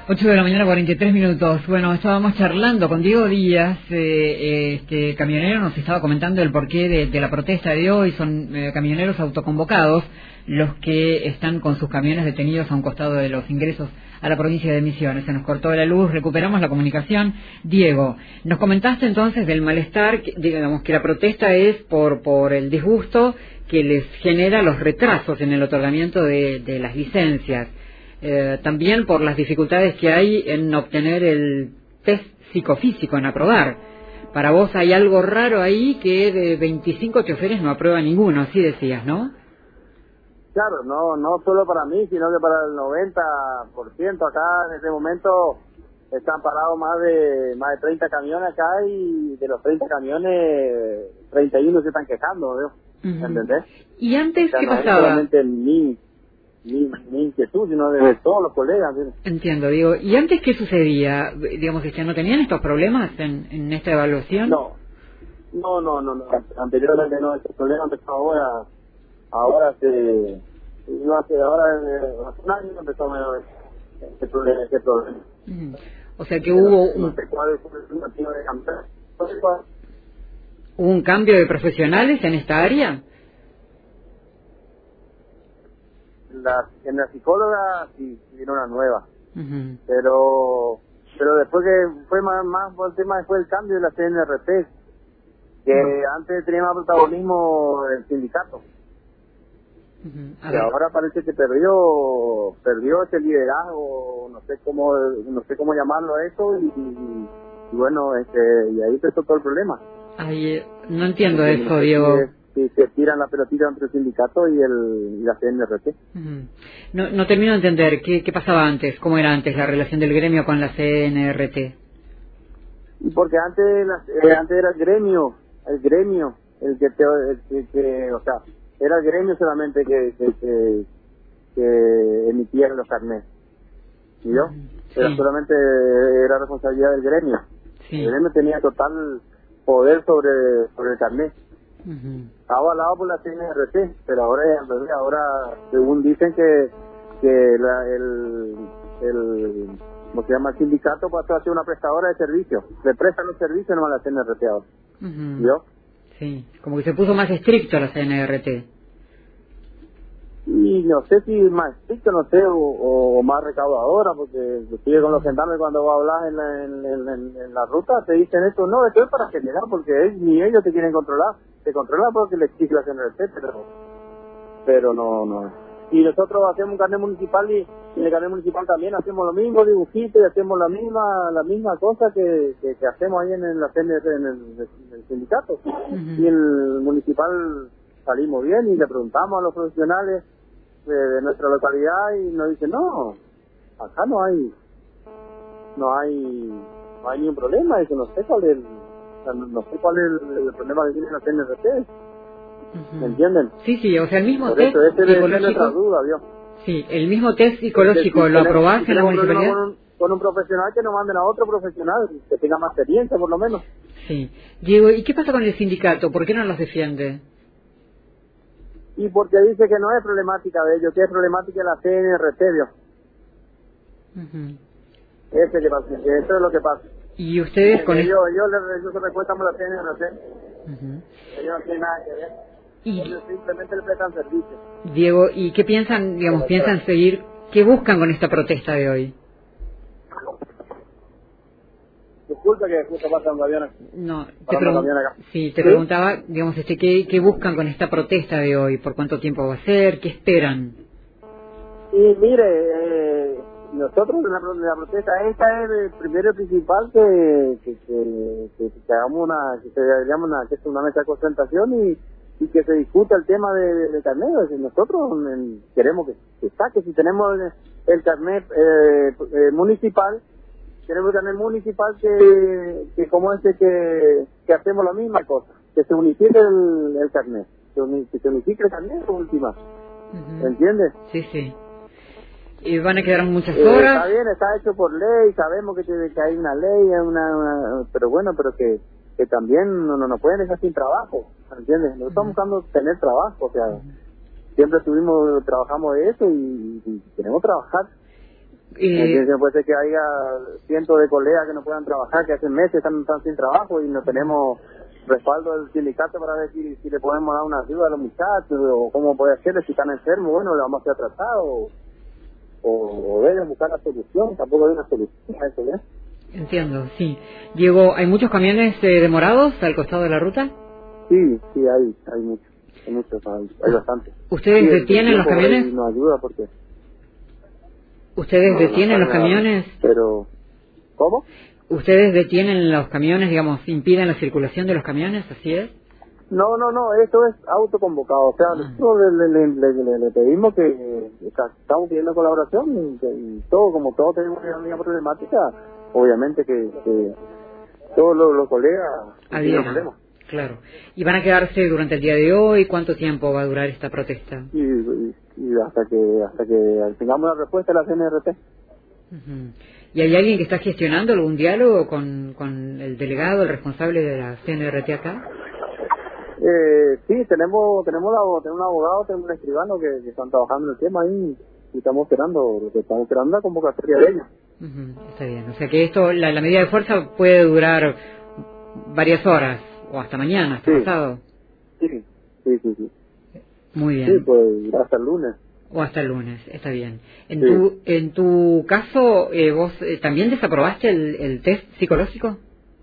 8 de la mañana, 43 minutos. Bueno, estábamos charlando con Diego Díaz, camionero, nos estaba comentando el porqué de la protesta de hoy. Son camioneros autoconvocados los que están con sus camiones detenidos a un costado de los ingresos a la provincia de Misiones. Se nos cortó la luz, recuperamos la comunicación. Diego, nos comentaste entonces del malestar, digamos que la protesta es por el disgusto que les genera los retrasos en el otorgamiento de las licencias. También por las dificultades que hay en obtener el test psicofísico, en aprobar. Para vos hay algo raro ahí que de 25 choferes no aprueba ninguno, así decías, ¿no? Claro, no solo para mí, sino que para el 90% acá en este momento están parados más de 30 camiones acá, y de los 30 camiones 31 se están quejando, ¿no? ¿Entendés? ¿Y antes qué no pasaba? Es solamente mi inquietud, sino de todos los colegas, ¿sí? Entiendo, digo, ¿y antes qué sucedía? Digamos, ¿no tenían estos problemas en esta evaluación? No. Anteriormente no, este problema empezó ahora hace un año empezó este problema. O sea que hubo no sé cuál fue el motivo de cambiar. ¿Hubo un cambio de profesionales en esta área? En la psicóloga sí vino una nueva, pero después que fue más por el tema, fue el cambio de la CNRT, que antes tenía más protagonismo el sindicato, que ahora parece que perdió ese liderazgo, no sé cómo llamarlo a eso, y bueno, y ahí empezó todo el problema. Ay, no entiendo eso, Diego. Si se tiran la pelotita entre el sindicato y la CNRT. No termino de entender qué pasaba antes, cómo era antes la relación del gremio con la CNRT. Porque antes era el gremio el que o sea, era el gremio solamente que emitía los carnets, ¿yo? Sí. Era responsabilidad del gremio. Sí. El gremio tenía total poder sobre el carnet. Avalado por la CNRT, pero ahora según dicen que ¿cómo se llama? El sindicato pasó a ser una prestadora de servicios, le prestan los servicios no a la CNRT ahora. ¿Vio? Sí, como que se puso más estricto la CNRT. Y no sé si más estricto, no sé, o más recaudadora, porque sigue con los gendarmes cuando vos hablas en la ruta, te dicen esto es para generar, porque ni ellos te quieren controlar, te controlan porque le exige la CNRT, pero no. Y nosotros hacemos un carnet municipal, y en el carnet municipal también hacemos lo mismo, dibujitos, y hacemos la misma cosa que hacemos ahí en la CNRT, en el sindicato. Y en el municipal salimos bien, y le preguntamos a los profesionales de nuestra localidad, y nos dicen, no, acá no hay ningún problema. Dice, no sé cuál es el problema que tiene la CNRT. ¿Me entienden? Sí, o sea, el mismo por test eso, psicológico. Duda, ¿vio? Sí, el mismo test psicológico, ¿lo aprobás en la municipalidad? Con un profesional, que nos manden a otro profesional que tenga más experiencia, por lo menos. Sí. Diego, ¿y qué pasa con el sindicato? ¿Por qué no los defiende? Y porque dice que no es problemática de ellos, que es problemática de la CNRT, ¿vio? Eso es lo que pasa. ¿Y ustedes con ellos se recuestan por la CNRT? Ellos no tienen nada que ver. Ellos simplemente le prestan servicio. Diego, ¿y qué piensan, piensan seguir? ¿Qué buscan con esta protesta de hoy? Disculpa que justo pasa un avión aquí. No, te preguntaba, ¿qué buscan con esta protesta de hoy? ¿Por cuánto tiempo va a ser? ¿Qué esperan? Y mire, nosotros la protesta esta es primero y principal que hagamos una mesa de concentración, y que se discuta el tema de carnet. Nosotros queremos que saque, si tenemos el carnet municipal, tenemos el carnet municipal que como que hacemos la misma cosa, que se unifique el carnet, que se unifique el carnet por última. ¿Entiendes? Sí. ¿Y van a quedar muchas horas? Está bien, está hecho por ley, sabemos que hay una ley, pero que también no pueden dejar sin trabajo, ¿entiendes? Nosotros estamos buscando tener trabajo, o sea, siempre trabajamos de eso, y queremos trabajar. Entonces puede ser que haya cientos de colegas que no puedan trabajar, que hace meses están sin trabajo y no tenemos respaldo del sindicato para ver si le podemos dar una ayuda a los muchachos o cómo puede hacerle, si están enfermos, bueno, le vamos a hacer tratado o deben buscar la solución, tampoco hay una solución a eso, ¿ya? Entiendo, sí. Diego, ¿hay muchos camiones demorados al costado de la ruta? Sí, hay muchos, hay bastantes. ¿Ustedes sí, detienen los camiones? Nos ayuda porque... ¿Ustedes detienen los camiones? Pero, ¿cómo? ¿Ustedes detienen los camiones, digamos, impiden la circulación de los camiones, así es? No, esto es autoconvocado, o sea, nosotros le pedimos que estamos pidiendo colaboración y todo, como todos tenemos una problemática, obviamente que todos los colegas tienen problemas. Claro. ¿Y van a quedarse durante el día de hoy? ¿Cuánto tiempo va a durar esta protesta? Y hasta que tengamos la respuesta de la CNRT. Uh-huh. ¿Y hay alguien que está gestionando algún diálogo con el delegado, el responsable de la CNRT acá? Sí, tenemos un abogado, tenemos un escribano que están trabajando en el tema ahí y estamos esperando la convocatoria de ellos. Uh-huh. Está bien, o sea que esto, la medida de fuerza puede durar varias horas o hasta mañana, hasta pasado. Sí. Muy bien. Sí, pues hasta el lunes. O hasta el lunes, está bien. En tu caso, ¿vos también desaprobaste el test psicológico?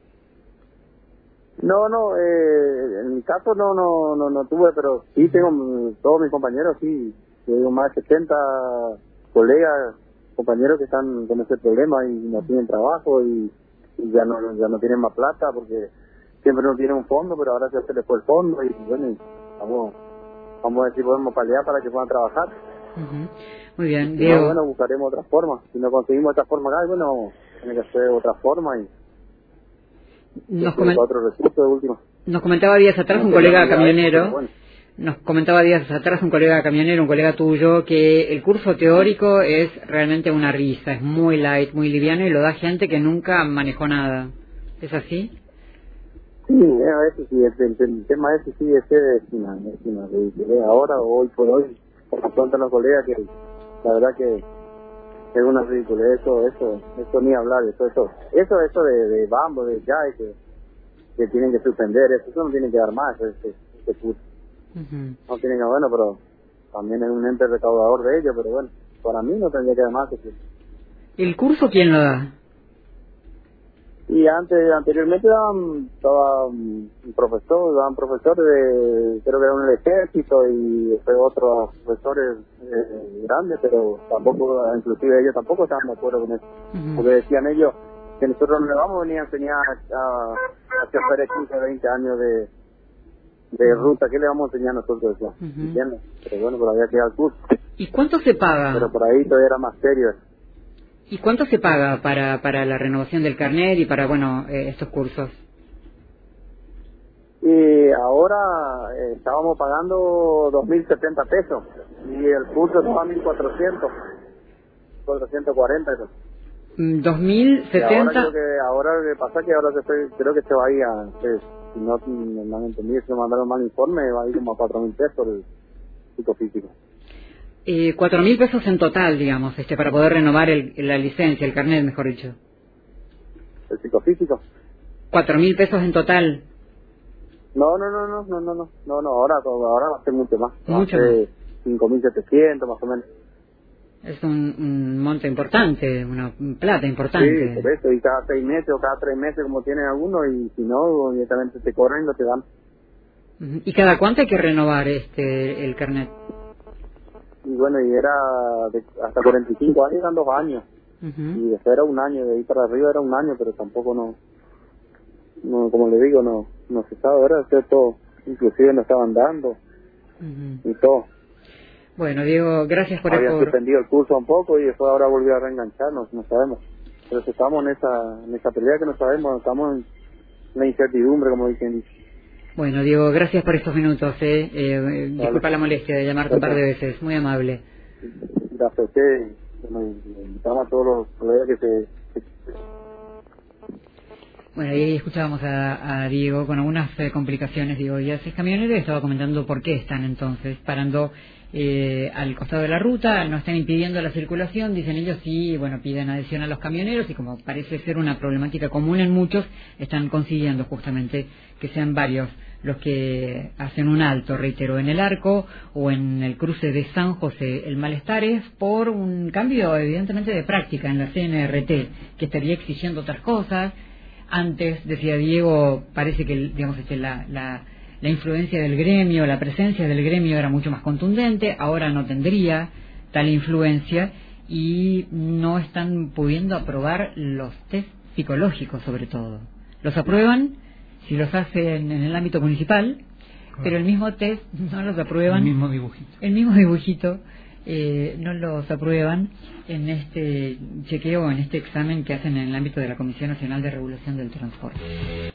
No, en mi caso no tuve, pero sí tengo todos mis compañeros, sí, tengo más de 70 colegas, compañeros que están con ese problema y no tienen trabajo y ya no tienen más plata porque siempre no tienen un fondo, pero ahora ya se les fue el fondo y bueno, vamos a ver si podemos paliar para que puedan trabajar. Uh-huh. Muy bien, si Diego. no, bueno, buscaremos otra forma. Si no conseguimos otra forma acá, bueno, tiene que hacer otra forma y nos otro recurso de último. Nos comentaba días atrás un colega camionero, un colega tuyo, que el curso teórico es realmente una risa, es muy light, muy liviano y lo da gente que nunca manejó nada. ¿Es así? Sí, a veces sí, el tema ese sí es una ridiculez ahora, hoy por hoy, por cuentan los colegas que la verdad que es una ridiculez, eso ni hablar, eso de Bambo, de Jai, que tienen que suspender, eso no tiene que dar más, ese curso. Uh-huh. No tienen que, bueno, pero también es un ente recaudador de ellos, pero bueno, para mí no tendría que dar más. ¿El curso quién lo da? Y anteriormente daban un profesor creo que era en el ejército y después otros profesores grandes, pero tampoco, inclusive ellos tampoco estaban de acuerdo con eso, uh-huh. Porque decían ellos que nosotros no le vamos a venir a enseñar a choferes 15, 20 años de ruta, ¿qué le vamos a enseñar nosotros? Uh-huh. ¿Entiendes? Pero bueno, pero había que ir al curso. ¿Y cuánto se paga? Pero por ahí todavía era más serio. ¿Y cuánto se paga para la renovación del carnet y para, estos cursos? Y ahora estábamos pagando 2.070 pesos y el curso estaba 1.400, 440 eso. 2.070. Ahora lo que pasa es que ahora creo que se va a ir si no me han entendido, si no mandaron mal informe, va a ir como a 4.000 pesos el psicofísico. 4.000 pesos en total, digamos, para poder renovar la licencia, el carnet, mejor dicho. ¿El psicofísico? 4.000 pesos en total. No, ahora va a ser mucho más. Mucho más. 5.700 más o menos. Es un monto importante, una plata importante. Sí, por eso, y cada 6 meses o cada 3 meses como tienen algunos, y si no, directamente te cobran y no te dan. Uh-huh. ¿Y cada cuánto hay que renovar el carnet? Y bueno, y era hasta 45 años, eran 2 años. Uh-huh. Y después era 1 año, de ahí para arriba era 1 año, pero tampoco no como le digo, no se sabe, ¿verdad? Todo, inclusive nos estaban dando, uh-huh. Y todo. Bueno, Diego, gracias por Habían suspendido el curso un poco y después ahora volvió a reengancharnos, no sabemos. Pero si estamos en esa pelea que no sabemos, estamos en la incertidumbre, como dicen. Bueno, Diego, gracias por estos minutos. Disculpa la molestia de llamarte un par de veces, muy amable. Gracias a usted, invitamos a todos los colegas que Bueno, ahí escuchábamos a Diego con algunas complicaciones. Diego Díaz es camionero y estaba comentando por qué están entonces parando al costado de la ruta, no están impidiendo la circulación, dicen ellos, sí, bueno, piden adhesión a los camioneros y como parece ser una problemática común en muchos, están consiguiendo justamente que sean varios los que hacen un alto, reitero, en el Arco o en el cruce de San José. El malestar es por un cambio evidentemente de práctica en la CNRT, que estaría exigiendo otras cosas. Antes, decía Diego, parece que digamos la influencia del gremio, la presencia del gremio era mucho más contundente, ahora no tendría tal influencia y no están pudiendo aprobar los test psicológicos sobre todo. Los aprueban si los hacen en el ámbito municipal, correcto, pero el mismo test no los aprueban. El mismo dibujito no los aprueban en este chequeo, en este examen que hacen en el ámbito de la Comisión Nacional de Regulación del Transporte.